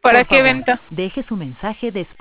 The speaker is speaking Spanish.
¿Para Por qué favor, evento? deje su mensaje después